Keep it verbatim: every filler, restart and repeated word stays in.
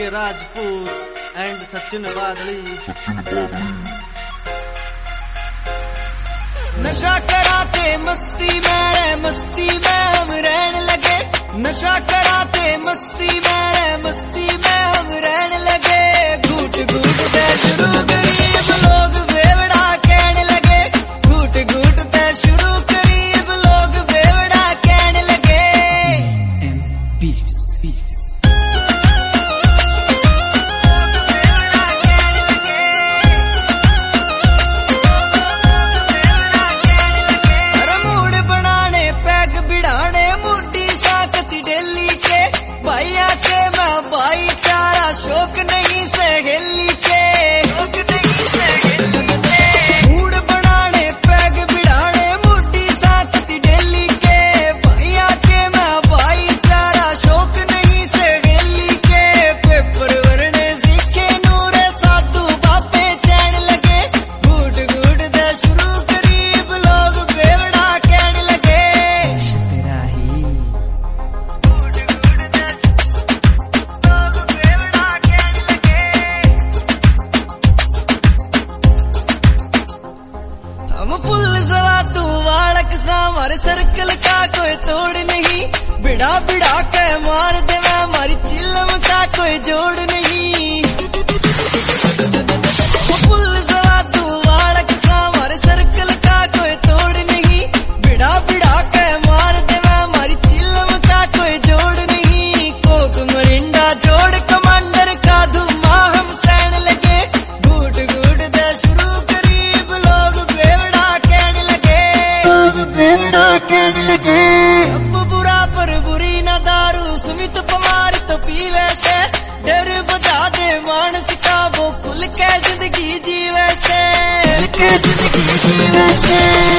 के राजपूत एंड सचिन बादली। नशा कराते मस्ती में मस्ती में हम रहने लगे, नशा कराते मस्ती में मस्ती में हम रहने लगे। घूट घूट पे शुरू गरीब लोग बेवड़ा कहने लगे, घूट घूट पे शुरू गरीब लोग बेवड़ा कहने लगे। एम बीट्स बीट्स भैया के मैं भाईचारा शौक नहीं सहेली के, मूड बनाने पैग बिड़ाने मुट्ठी साकती डेली के। भैया के मैं भाईचारा शौक नहीं सहेली के। पेपर वरने सीखे नूरे साधु बापे चैन लगे, घूट घूट दे शुरू गरीब लोग बेवड़ा कहने लगे। तेरा ही हम फुल सवादू वालक सा हमारे सर्कल का कोई तोड़ नहीं, बिड़ा बिड़ा के मार दे मैं हमारी चिल्लम का कोई जोड़ नहीं। फुल सवादू वालक सा हमारे सर्कल का कोई तोड़ नहीं, बिड़ा बिड़ा के मार दे मैं हमारी चिल्लम का कोई जोड़ नहीं। कोक मरिंडा जोड़ कमांडर का धुमा हम सहन लगे, घूट घूट दे शुरू गरीब लोग बेवड़ा कहने लगे, बेवड़ा कहने लगे। अब बुरा पर बुरी न दारू सुमित पमार तो पीवे से, डर बजा दे मानस का वो खुल के जिंदगी जीवे से, खुल के जिंदगी जीवे से।